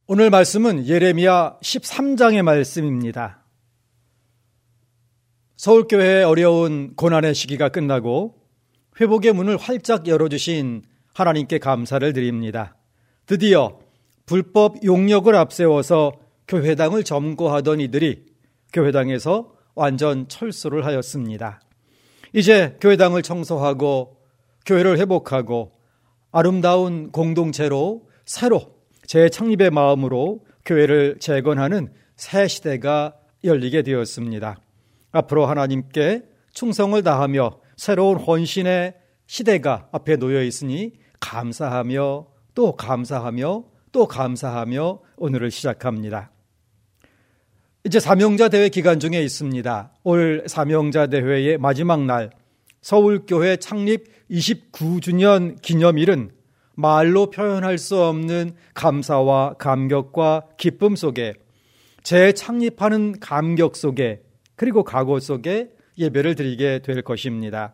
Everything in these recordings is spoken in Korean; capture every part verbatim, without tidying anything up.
오늘 말씀은 예레미야 십삼 장의 말씀입니다. 서울교회의 어려운 고난의 시기가 끝나고 회복의 문을 활짝 열어주신 하나님께 감사를 드립니다. 드디어 불법 용역을 앞세워서 교회당을 점거하던 이들이 교회당에서 완전 철수를 하였습니다. 이제 교회당을 청소하고 교회를 회복하고 아름다운 공동체로 새로 재창립의 마음으로 교회를 재건하는 새 시대가 열리게 되었습니다. 앞으로 하나님께 충성을 다하며 새로운 헌신의 시대가 앞에 놓여 있으니 감사하며 또 감사하며 또 감사하며 오늘을 시작합니다. 이제 사명자 대회 기간 중에 있습니다. 올 사명자 대회의 마지막 날 서울교회 창립 이십구 주년 기념일은 말로 표현할 수 없는 감사와 감격과 기쁨 속에 재창립하는 감격 속에 그리고 각오 속에 예배를 드리게 될 것입니다.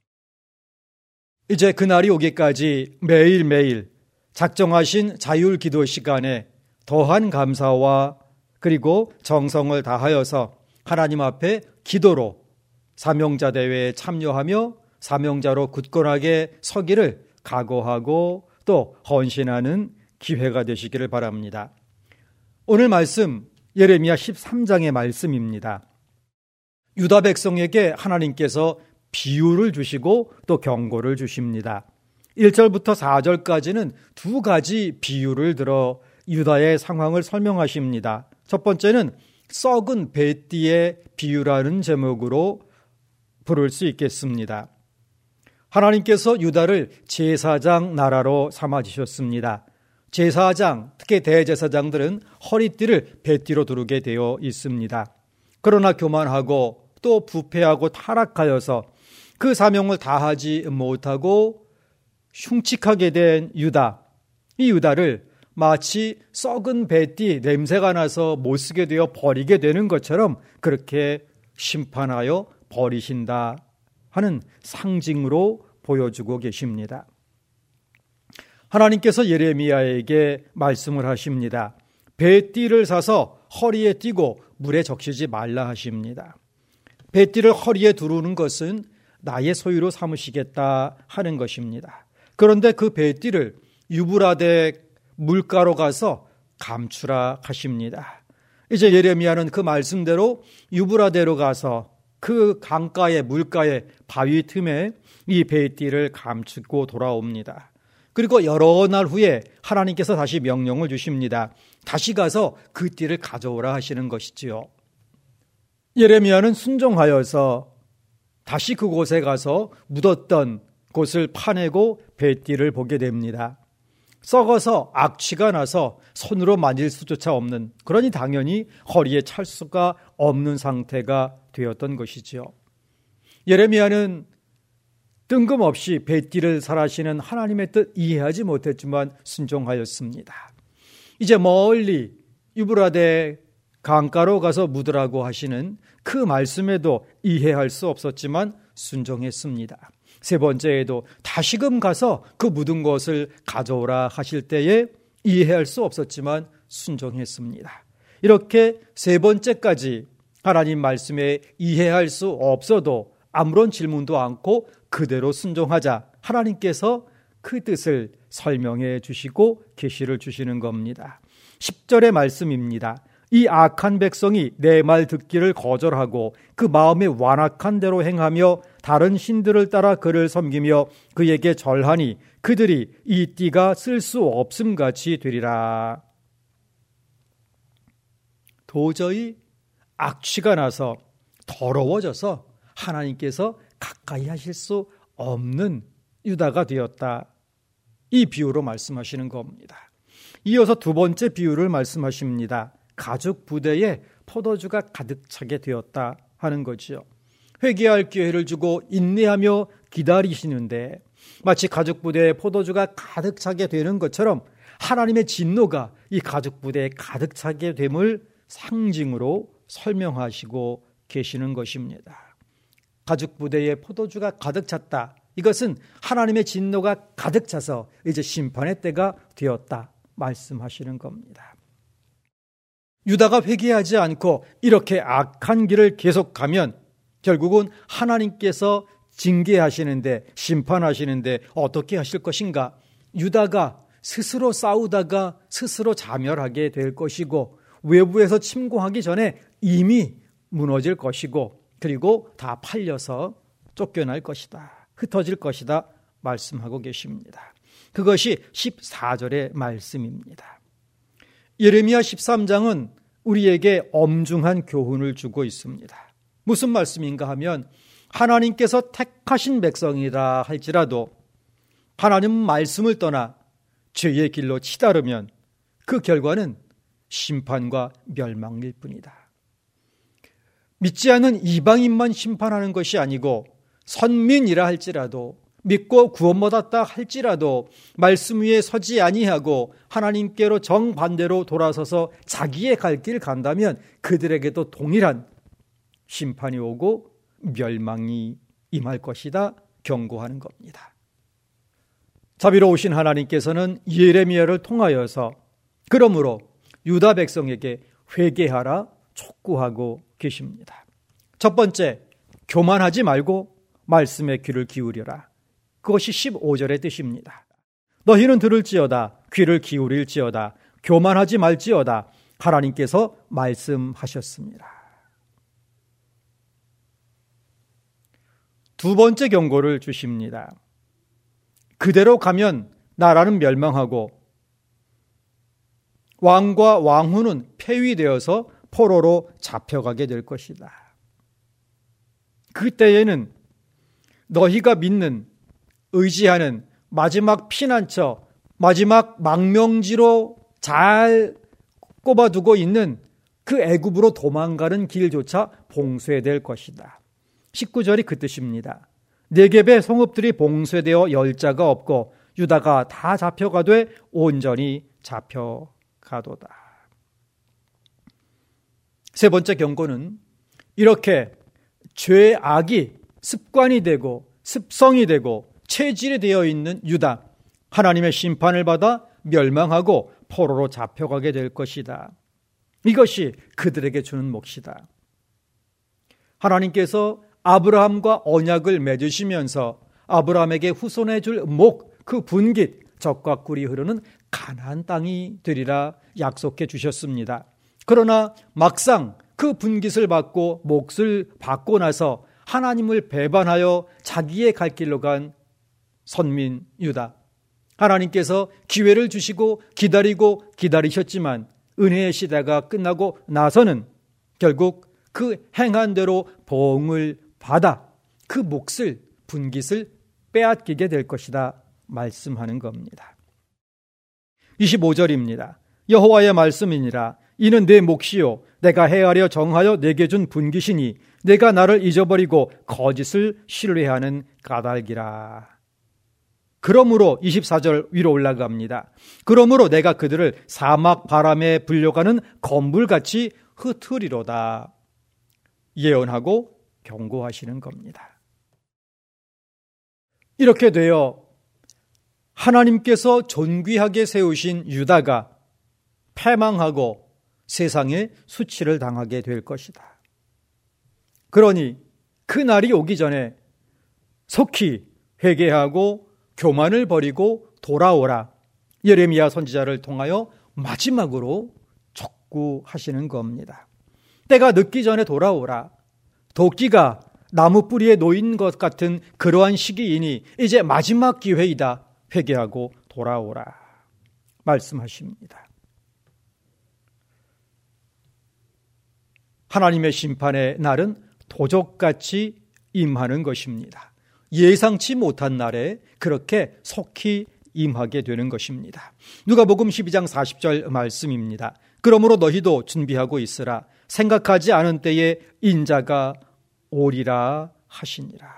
이제 그날이 오기까지 매일매일 작정하신 자율기도 시간에 더한 감사와 그리고 정성을 다하여서 하나님 앞에 기도로 사명자 대회에 참여하며 사명자로 굳건하게 서기를 각오하고 또 헌신하는 기회가 되시기를 바랍니다. 오늘 말씀 예레미야 십삼 장의 말씀입니다. 유다 백성에게 하나님께서 비유를 주시고 또 경고를 주십니다. 일 절부터 사 절까지는 두 가지 비유를 들어 유다의 상황을 설명하십니다. 첫 번째는 썩은 배띠의 비유라는 제목으로 부를 수 있겠습니다. 하나님께서 유다를 제사장 나라로 삼아주셨습니다. 제사장, 특히 대제사장들은 허리띠를 배띠로 두르게 되어 있습니다. 그러나 교만하고 또 부패하고 타락하여서 그 사명을 다하지 못하고 흉측하게 된 유다, 이 유다를 마치 썩은 배띠 냄새가 나서 못 쓰게 되어 버리게 되는 것처럼 그렇게 심판하여 버리신다 하는 상징으로 보여주고 계십니다. 하나님께서 예레미야에게 말씀을 하십니다. 배띠를 사서 허리에 띠고 물에 적시지 말라 하십니다. 배띠를 허리에 두르는 것은 나의 소유로 삼으시겠다 하는 것입니다. 그런데 그 배띠를 유브라데 물가로 가서 감추라 하십니다. 이제 예레미야는 그 말씀대로 유브라데로 가서 그 강가의 물가의 바위 틈에 이 배띠를 감추고 돌아옵니다. 그리고 여러 날 후에 하나님께서 다시 명령을 주십니다. 다시 가서 그 띠를 가져오라 하시는 것이지요. 예레미야는 순종하여서 다시 그곳에 가서 묻었던 곳을 파내고 배띠를 보게 됩니다. 썩어서 악취가 나서 손으로 만질 수조차 없는, 그러니 당연히 허리에 찰 수가 없는 상태가 되었던 것이지요. 예레미야는 뜬금없이 배띠를 살하시는 하나님의 뜻 이해하지 못했지만 순종하였습니다. 이제 멀리 유브라데 강가로 가서 묻으라고 하시는 그 말씀에도 이해할 수 없었지만 순종했습니다. 세 번째에도 다시금 가서 그 묻은 것을 가져오라 하실 때에 이해할 수 없었지만 순종했습니다. 이렇게 세 번째까지 하나님 말씀에 이해할 수 없어도 아무런 질문도 않고 그대로 순종하자 하나님께서 그 뜻을 설명해 주시고 계시를 주시는 겁니다. 십 절의 말씀입니다. 이 악한 백성이 내 말 듣기를 거절하고 그 마음에 완악한 대로 행하며 다른 신들을 따라 그를 섬기며 그에게 절하니 그들이 이 띠가 쓸 수 없음같이 되리라. 도저히 악취가 나서 더러워져서 하나님께서 가까이 하실 수 없는 유다가 되었다. 이 비유로 말씀하시는 겁니다. 이어서 두 번째 비유를 말씀하십니다. 가죽 부대에 포도주가 가득 차게 되었다 하는 거죠. 회개할 기회를 주고 인내하며 기다리시는데 마치 가죽 부대에 포도주가 가득 차게 되는 것처럼 하나님의 진노가 이 가죽 부대에 가득 차게 됨을 상징으로 설명하시고 계시는 것입니다. 가죽 부대에 포도주가 가득 찼다. 이것은 하나님의 진노가 가득 차서 이제 심판의 때가 되었다 말씀하시는 겁니다. 유다가 회개하지 않고 이렇게 악한 길을 계속 가면 결국은 하나님께서 징계하시는데, 심판하시는데 어떻게 하실 것인가? 유다가 스스로 싸우다가 스스로 자멸하게 될 것이고, 외부에서 침공하기 전에 이미 무너질 것이고, 그리고 다 팔려서 쫓겨날 것이다, 흩어질 것이다 말씀하고 계십니다. 그것이 십사 절의 말씀입니다. 예레미야 십삼 장은 우리에게 엄중한 교훈을 주고 있습니다. 무슨 말씀인가 하면, 하나님께서 택하신 백성이라 할지라도 하나님 말씀을 떠나 죄의 길로 치다르면 그 결과는 심판과 멸망일 뿐이다. 믿지 않는 이방인만 심판하는 것이 아니고, 선민이라 할지라도, 믿고 구원받았다 할지라도 말씀 위에 서지 아니하고 하나님께로 정반대로 돌아서서 자기의 갈 길 간다면 그들에게도 동일한 심판이 오고 멸망이 임할 것이다 경고하는 겁니다. 자비로우신 하나님께서는 예레미야를 통하여서 그러므로 유다 백성에게 회개하라 촉구하고 계십니다. 첫 번째, 교만하지 말고 말씀에 귀를 기울여라. 그것이 십오 절의 뜻입니다. 너희는 들을지어다, 귀를 기울일지어다, 교만하지 말지어다, 하나님께서 말씀하셨습니다. 두 번째 경고를 주십니다. 그대로 가면 나라는 멸망하고 왕과 왕후는 폐위되어서 포로로 잡혀가게 될 것이다. 그때에는 너희가 믿는, 의지하는 마지막 피난처, 마지막 망명지로 잘 꼽아두고 있는 그 애굽으로 도망가는 길조차 봉쇄될 것이다. 십구 절이 그 뜻입니다. 네겝의 성읍들이 봉쇄되어 열자가 없고 유다가 다 잡혀가되 온전히 잡혀가도다. 세 번째 경고는 이렇게 죄악이 습관이 되고 습성이 되고 체질이 되어 있는 유다, 하나님의 심판을 받아 멸망하고 포로로 잡혀가게 될 것이다. 이것이 그들에게 주는 몫이다. 하나님께서 아브라함과 언약을 맺으시면서 아브라함에게 후손해 줄 목, 그 분깃, 젖과 꿀이 흐르는 가나안 땅이 되리라 약속해 주셨습니다. 그러나 막상 그 분깃을 받고 몫을 받고 나서 하나님을 배반하여 자기의 갈 길로 간 선민 유다, 하나님께서 기회를 주시고 기다리고 기다리셨지만 은혜의 시대가 끝나고 나서는 결국 그 행한 대로 보응을 받아 그 몫을, 분깃을 빼앗기게 될 것이다 말씀하는 겁니다. 이십오 절입니다. 여호와의 말씀이니라. 이는 내 몫이요 내가 헤아려 정하여 내게 준 분깃이니 내가 나를 잊어버리고 거짓을 신뢰하는 까닭이라. 그러므로 이십사 절 위로 올라갑니다. 그러므로 내가 그들을 사막 바람에 불려가는 건불같이 흩으리로다. 예언하고 경고하시는 겁니다. 이렇게 되어 하나님께서 존귀하게 세우신 유다가 패망하고 세상에 수치를 당하게 될 것이다. 그러니 그 날이 오기 전에 속히 회개하고 교만을 버리고 돌아오라. 예레미야 선지자를 통하여 마지막으로 촉구하시는 겁니다. 때가 늦기 전에 돌아오라. 도끼가 나무 뿌리에 놓인 것 같은 그러한 시기이니 이제 마지막 기회이다. 회개하고 돌아오라 말씀하십니다. 하나님의 심판의 날은 도적같이 임하는 것입니다. 예상치 못한 날에 그렇게 속히 임하게 되는 것입니다. 누가복음 십이 장 사십 절 말씀입니다. 그러므로 너희도 준비하고 있으라. 생각하지 않은 때에 인자가 오리라 하시니라.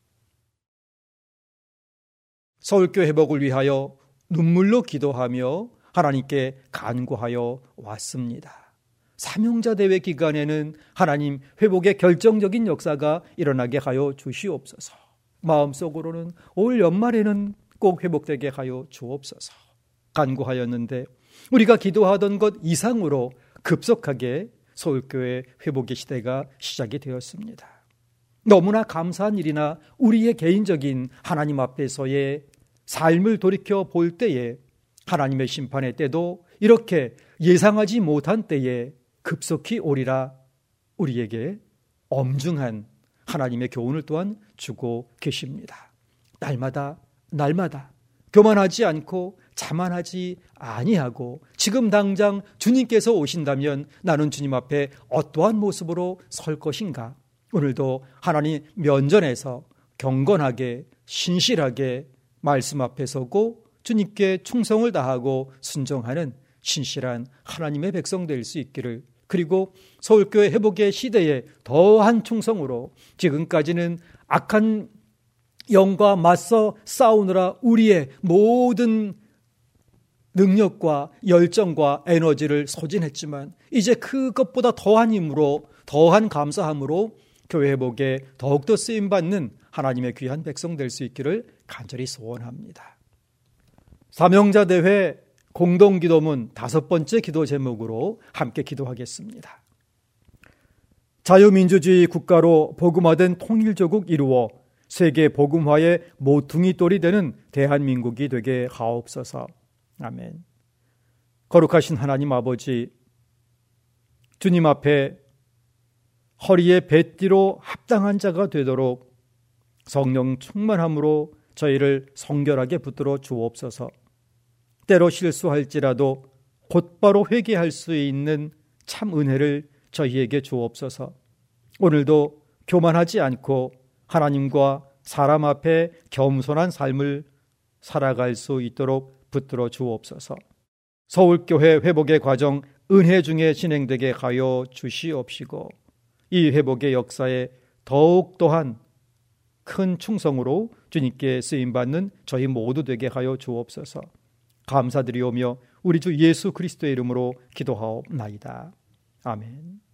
서울교회 회복을 위하여 눈물로 기도하며 하나님께 간구하여 왔습니다. 사명자 대회 기간에는 하나님 회복의 결정적인 역사가 일어나게 하여 주시옵소서. 마음속으로는 올 연말에는 꼭 회복되게 하여 주옵소서 간구하였는데 우리가 기도하던 것 이상으로 급속하게 서울교회 회복의 시대가 시작이 되었습니다. 너무나 감사한 일이나 우리의 개인적인 하나님 앞에서의 삶을 돌이켜 볼 때에 하나님의 심판의 때도 이렇게 예상하지 못한 때에 급속히 오리라 우리에게 엄중한 하나님의 교훈을 또한 주고 계십니다. 날마다 날마다 교만하지 않고 자만하지 아니하고 지금 당장 주님께서 오신다면 나는 주님 앞에 어떠한 모습으로 설 것인가? 오늘도 하나님 면전에서 경건하게 신실하게 말씀 앞에 서고 주님께 충성을 다하고 순종하는 신실한 하나님의 백성 될 수 있기를, 그리고 서울교회 회복의 시대에 더한 충성으로 지금까지는 악한 영과 맞서 싸우느라 우리의 모든 능력과 열정과 에너지를 소진했지만 이제 그것보다 더한 힘으로 더한 감사함으로 교회 회복에 더욱더 쓰임받는 하나님의 귀한 백성 될 수 있기를 간절히 소원합니다. 사명자대회 공동기도문 다섯 번째 기도 제목으로 함께 기도하겠습니다. 자유민주주의 국가로 복음화된 통일조국 이루어 세계 복음화의 모퉁이 돌이 되는 대한민국이 되게 하옵소서. 아멘. 거룩하신 하나님 아버지, 주님 앞에 허리에 배띠로 합당한 자가 되도록 성령 충만함으로 저희를 성결하게 붙들어 주옵소서. 때로 실수할지라도 곧바로 회개할 수 있는 참 은혜를 저희에게 주옵소서. 오늘도 교만하지 않고 하나님과 사람 앞에 겸손한 삶을 살아갈 수 있도록 붙들어 주옵소서. 서울교회 회복의 과정 은혜 중에 진행되게 하여 주시옵시고 이 회복의 역사에 더욱 또한 큰 충성으로 주님께 쓰임받는 저희 모두 되게 하여 주옵소서. 감사드리오며 우리 주 예수 그리스도의 이름으로 기도하옵나이다. 아멘.